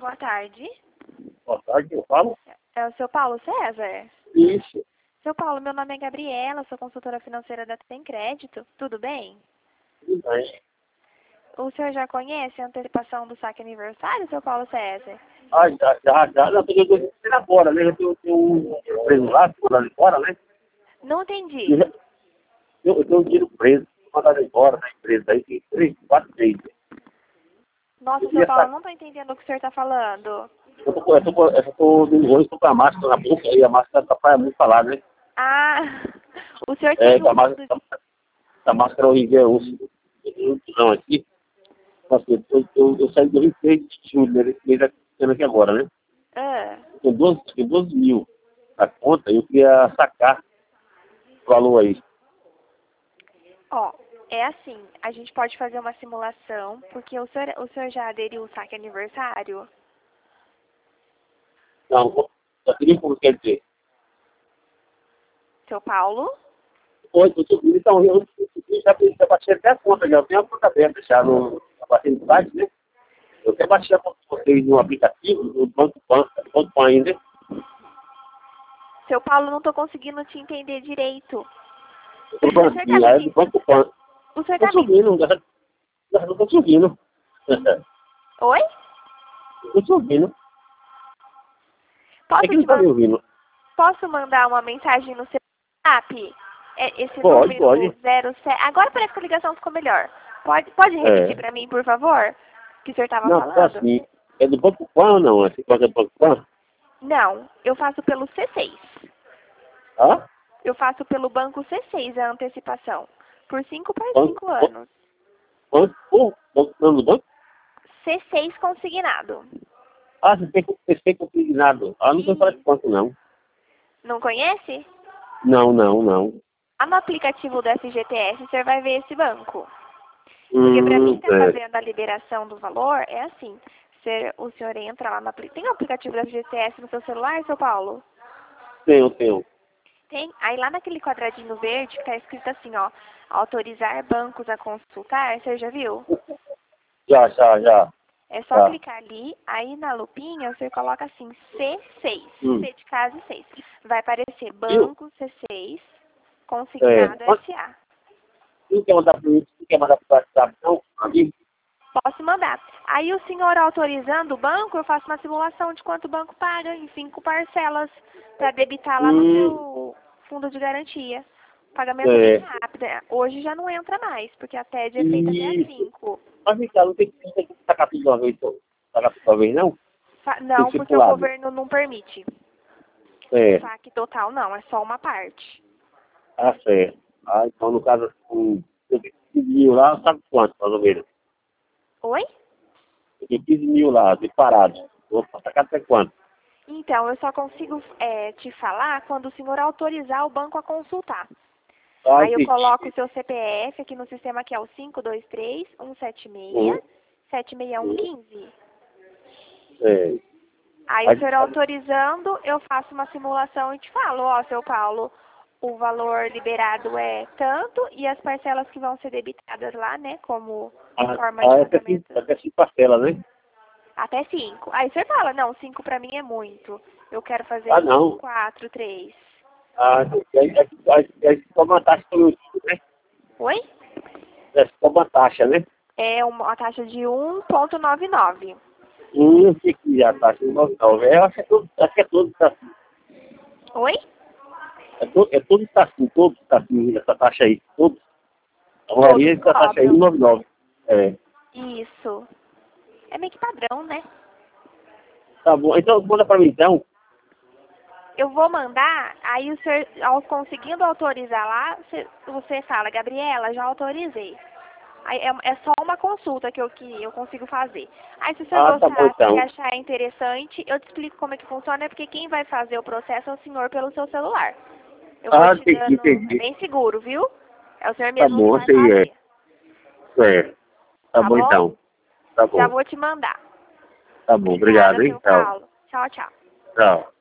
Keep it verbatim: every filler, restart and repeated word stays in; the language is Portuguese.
boa tarde. Boa tarde, eu falo? É o seu Paulo César? Isso. Seu Paulo, meu nome é Gabriela, sou consultora financeira da Tem Crédito. Tudo bem? Tudo bem. O senhor já conhece a antecipação do saque aniversário, seu Paulo César? Ah, já, já, já, não, eu tenho que ir fora, né? Eu tenho, tenho um preso lá, mandado embora, né? Não Eu, entendi. já- eu, eu tenho um dinheiro preso, mandado embora da empresa aí, tem três, quatro meses. Nossa, Eu seu queria Paulo, saber. não estou entendendo o que o senhor está falando. Eu tô, com- eu tô, com- eu tô no olho, tô com a máscara na boca aí, a máscara atrapalha muito falar, né? Ah, o senhor É, tem o a fundo... máscara, a máscara horrível, é um, não aqui. Nossa, eu, eu, eu, eu saí do Rio de julho, né? Esse mês aqui agora, né? Ah, Tem doze, tem doze mil na conta, eu queria sacar o valor aí. ó, é assim, a gente pode fazer uma simulação, porque o senhor, o senhor já aderiu ao saque aniversário? Não, eu queria como quer dizer. Seu Paulo? Oi, eu tô, então, eu, eu já, já baixei até a conta, já eu tenho a conta aberta já no, baixei no site, né? Eu até baixei a conta de vocês no aplicativo, no Banco Pan, no Banco Pan ainda. Seu Paulo, não estou conseguindo te entender direito. Eu O tô falando senhor tá assim, me, aí no di- Banco Pan. o senhor Tô tá me... subindo, já, já não tô subindo. Oi? Tô subindo. É Posso que não te tá me man... ouvindo. Posso mandar uma mensagem no seu WhatsApp? É, esse Pode, número pode. zero sete... Agora parece que a ligação ficou melhor. Pode, pode repetir É. para mim, por favor? O que o senhor estava Não, tá falando? assim. É do Banco Pan ou não? Esse coisa é do Banco Pan? Não, eu faço pelo C seis. Hã? Eu faço pelo banco C seis a antecipação. Por cinco por Banco, cinco anos. banco, banco, banco, não, no banco? C seis consignado. Ah, você tem, você tem consignado. Ah, não sei falar de E quanto, não. não conhece? Não, não, não. Lá no aplicativo do F G T S, você vai ver esse banco. Porque para mim Hum, estar é. fazendo a liberação do valor é assim. Você, o senhor entra lá no aplicativo. Tem o aplicativo da F G T S no seu celular, seu Paulo? Tenho, tenho. Tem. Aí lá naquele quadradinho verde que está escrito assim, ó. Autorizar bancos a consultar, você já viu? Já, já, já. É só Já. clicar ali, aí na lupinha você coloca assim, C seis. Hum. C de casa e seis. Vai aparecer Viu? banco C seis, É. consignado Quanto, S A. não quer mandar para mim? Não quer mandar para o WhatsApp, não? Ali? Posso mandar. Aí o senhor autorizando o banco, eu faço uma simulação de quanto o banco paga em cinco parcelas para debitar lá no Hum, seu fundo de garantia. O pagamento é bem é. rápido. é. Hoje já não entra mais, porque a T E D é feita até às Isso. cinco. Mas, vem cá, não tem, não tem que sacar tudo de uma vez, então. Sacar tudo de uma vez, não? Fa- Tem que Não, ser porque o pulado. governo não permite. O É. saque total não, é só uma parte. Ah, certo. Ah, então, no caso, um, eu tenho quinze mil lá, sabe quanto, mais ou menos? Oi? Eu tenho quinze mil lá, separados. Vou sacar até quanto? Então, eu só consigo é, te falar quando o senhor autorizar o banco a consultar. Ah, Aí eu entendi. coloco o seu C P F aqui no sistema que é o cinco dois três, um sete Uhum. seis, sete seis um um Uhum. cinco. É. Aí o Aí, senhor autorizando, eu faço uma simulação e te falo, ó, seu Paulo, o valor liberado é tanto e as parcelas que vão ser debitadas lá, né, como ah, forma de ah, até cinco, pagamento, até cinco parcelas, né? até cinco. Aí você fala, não, cinco para mim é muito. Eu quero fazer Ah, em não. quatro, três. Ah, aí, aí, aí, aí se cobra uma taxa pelo tipo, né? Oi? É, se cobra uma taxa, né? É uma taxa de um vírgula noventa e nove. Hum, que que é a taxa de nove nove? Eu acho que é tudo, acho que é tudo tá assim. Oi? É tudo, é tudo tá assim, todos tá assim, essa taxa aí. Todos. A maioria Todos dessa taxa aí, cobram. cento e noventa e nove. É. Isso. É meio que padrão, né? Tá bom. Então, manda pra mim, então. Eu vou mandar, aí o senhor, ao conseguindo autorizar lá, você, você fala, Gabriela, já autorizei. Aí é, é só uma consulta que eu, que eu consigo fazer. Aí se o senhor Ah, tá bom, gostar, se então. achar interessante, eu te explico como é que funciona, porque quem vai fazer o processo é o senhor pelo seu celular. Eu vou Ah, te entendi, dando, é entendi. bem seguro, viu? É o senhor Tá mesmo que bom, vai sei, é. fazer, É. Tá tá bom, bom? então. Tá Já bom. vou te mandar. Tá bom, obrigado, Obrigada, hein? seu Tchau. Paulo. Tchau, tchau. Tchau.